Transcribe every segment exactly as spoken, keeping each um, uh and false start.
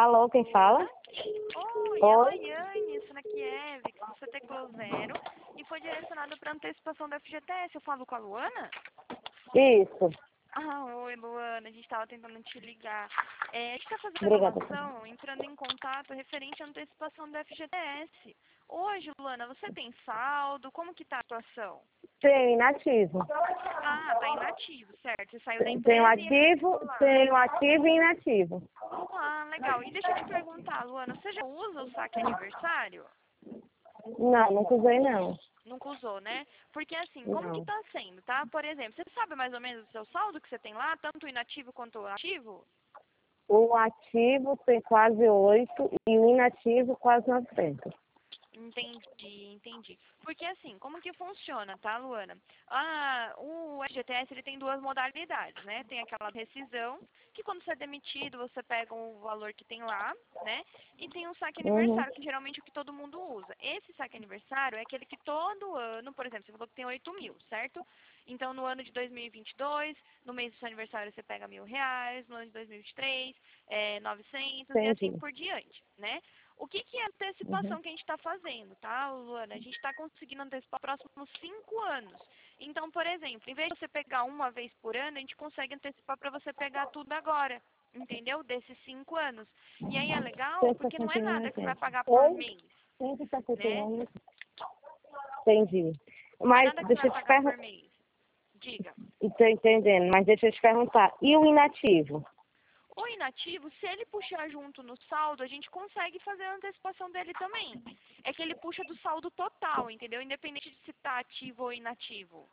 Alô, quem fala? Oi, Oi. é Laiane, isso aqui é Evic, você teclou zero e foi direcionado para antecipação da F G T S. Eu falo com a Luana? Isso. Ah, oi, Luana, a gente estava tentando te ligar. É, a gente está fazendo a Obrigada. renovação, entrando em contato referente à antecipação da F G T S. Hoje, Luana, você tem saldo? Como que tá a situação? Tem inativo. Ah, tá inativo, certo. Você saiu da Tenho empresa e ativo, lá. tenho ativo e inativo. Ah, legal. E deixa eu te perguntar, Luana, você já usa o saque aniversário? Não, nunca usei não. Nunca usou, né? Porque assim, como que Não. tá sendo, tá? Por exemplo, você sabe mais ou menos o seu saldo que você tem lá, tanto o inativo quanto o ativo? O ativo tem quase oito e o inativo quase novecentos. Entendi, entendi. Porque assim, como que funciona, tá, Luana? Ah, o F G T S ele tem duas modalidades, né? Tem aquela rescisão, que quando você é demitido, você pega o valor que tem lá, né? E tem um saque Uhum. aniversário, que geralmente é o que todo mundo usa. Esse saque aniversário é aquele que todo ano, por exemplo, você falou que tem oito mil, certo? Então, no ano de dois mil e vinte e dois, no mês do seu aniversário, você pega mil reais, no ano de dois mil e vinte e três, é, novecentos e assim Entendi. por diante, né? O que, que é a Uhum. antecipação que a gente está fazendo, tá, Luana? A gente está conseguindo antecipar próximos cinco anos. Então, por exemplo, em vez de você pegar uma vez por ano, a gente consegue antecipar para você pegar tudo agora, entendeu? Desses cinco anos. E aí é legal porque não é nada que você vai pagar por Oi? mês, cento e sessenta e né? um. Entendi. Não é Mas nada que você deixa vai eu te pagar por perguntar. mês. Diga. Estou entendendo, mas deixa eu te perguntar. E o inativo? O inativo, se ele puxar junto no saldo, a gente consegue fazer a antecipação dele também. É que ele puxa do saldo total, entendeu? Independente de se está ativo ou inativo.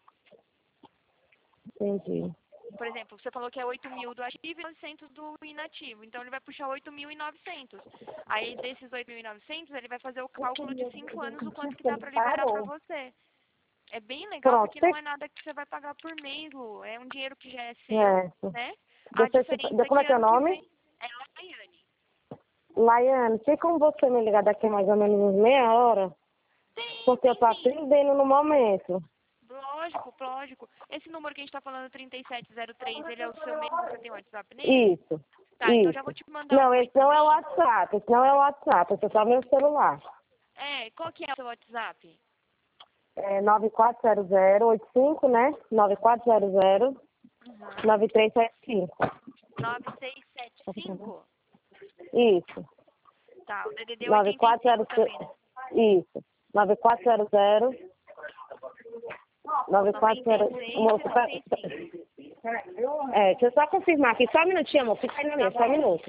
Entendi. Por exemplo, você falou que é oito mil do ativo e novecentos do inativo. Então, ele vai puxar oito mil e novecentos. Aí, desses oito mil e novecentos, ele vai fazer o cálculo de cinco anos, o quanto que dá para liberar para você. É bem legal, Pronto. porque não Você... é nada que você vai pagar por mês, Lu. É um dinheiro que já é seu, É. né? A Deixa eu te... diferença é Como que é teu ano que nome? vem é a Laiane. Laiane, tem como você me ligar daqui a mais ou menos uns meia hora? Tem, Porque eu tem tô sim. atendendo no momento. Lógico, lógico. Esse número que a gente tá falando, trinta e sete zero três, ele é o seu mesmo? Você tem WhatsApp nele? Isso, Tá, então já vou isso. te mandar Não, um oi esse não é o também. WhatsApp, esse não é o WhatsApp, esse é só meu celular. É, qual que é o seu WhatsApp? É nove quatro zero zero oito cinco, né? nove quatro zero zero Uhum. nove três sete cinco. nove seis sete cinco? Isso. Tá, o D D D é nove oitenta e quatro zero cinco também, né? Isso. nove quatro zero zero nove quatro zero. noventa e seis Moço, e pera- noventa e cinco. É, deixa eu só confirmar aqui, só um minutinho, amor. Fica aí na minha, só um minuto.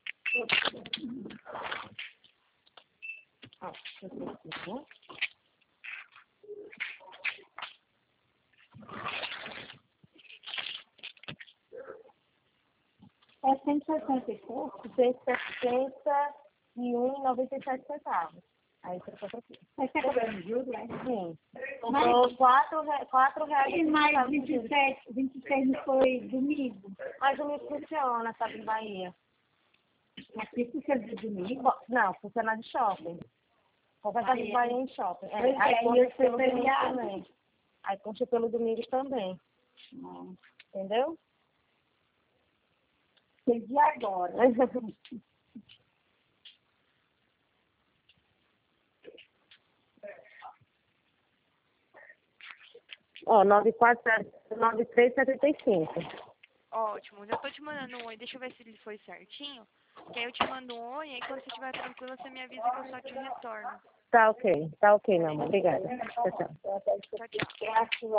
É cento e sessenta e pouco? cento e sessenta e um e noventa e sete centavos. Aí você pode aqui. Mas você cobrando juros, né? Sim. Comprou quatro, re- quatro reais. E mais vinte e sete, vinte e seis não foi domingo? Mas domingo funciona, sabe, em Bahia. Aqui funciona de domingo? Não, funciona de shopping. Qualquer casa de Bahia em shopping. É, Pois aí é, conta e eu pelo fui domingo feriado. também. Aí conta pelo domingo também. Não, Entendeu? perdi agora. Ó, nove quatro zero nove três sete cinco. Ótimo, já tô te mandando um oi, deixa eu ver se ele foi certinho. Que aí eu te mando um oi, e aí quando você estiver tranquila, você me avisa que eu só te retorno. Tá ok, tá ok, meu amor. Obrigada. Tchau, tchau. Tchau, tchau.